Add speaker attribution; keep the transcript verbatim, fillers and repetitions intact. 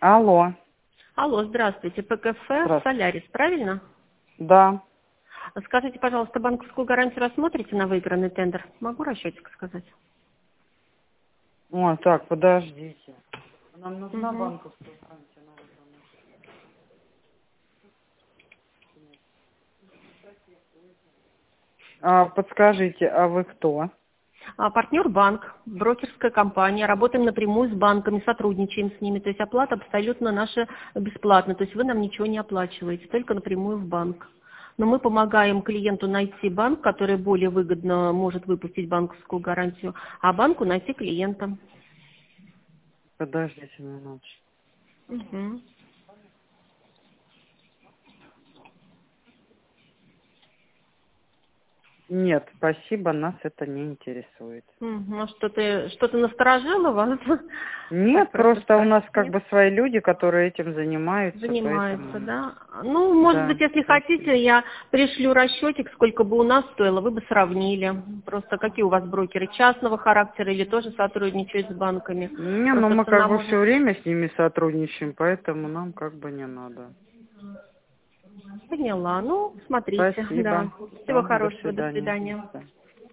Speaker 1: Алло.
Speaker 2: Алло, здравствуйте. ПКФ
Speaker 1: Здравствуйте.
Speaker 2: «Солярис», правильно?
Speaker 1: Да.
Speaker 2: Скажите, пожалуйста, банковскую гарантию рассмотрите на выигранный тендер? Могу расчетик сказать?
Speaker 1: О, так, подождите. Нам нужна
Speaker 2: Угу.
Speaker 1: банковская гарантия на выигранный. А, подскажите, а вы кто?
Speaker 2: А, партнер банк, брокерская компания. Работаем напрямую с банками, сотрудничаем с ними. То есть оплата абсолютно наша бесплатная. То есть вы нам ничего не оплачиваете, только напрямую в банк. Но мы помогаем клиенту найти банк, который более выгодно может выпустить банковскую гарантию, а банку найти клиента.
Speaker 1: Подождите минуточку.
Speaker 2: Угу.
Speaker 1: Нет, спасибо, нас это не интересует.
Speaker 2: Мгм. Что-то что-то насторожило вас?
Speaker 1: Нет,
Speaker 2: Так просто
Speaker 1: просто у нас
Speaker 2: спросить,
Speaker 1: как
Speaker 2: нет?
Speaker 1: бы свои люди, которые этим занимаются,
Speaker 2: Занимается,
Speaker 1: поэтому...
Speaker 2: да? Ну, может быть,
Speaker 1: Да,
Speaker 2: если
Speaker 1: спасибо.
Speaker 2: хотите, я пришлю расчетик, сколько бы у нас стоило, вы бы сравнили. Просто какие у вас брокеры, частного характера или тоже сотрудничают с банками?
Speaker 1: Не, ну
Speaker 2: Просто
Speaker 1: мы как
Speaker 2: цена
Speaker 1: бы
Speaker 2: может...
Speaker 1: все время с ними сотрудничаем, поэтому нам как бы не надо.
Speaker 2: Поняла. Ну, смотрите, да.
Speaker 1: Спасибо.
Speaker 2: Всего
Speaker 1: Все, до
Speaker 2: хорошего, до
Speaker 1: свидания.
Speaker 2: свидания.
Speaker 1: Да.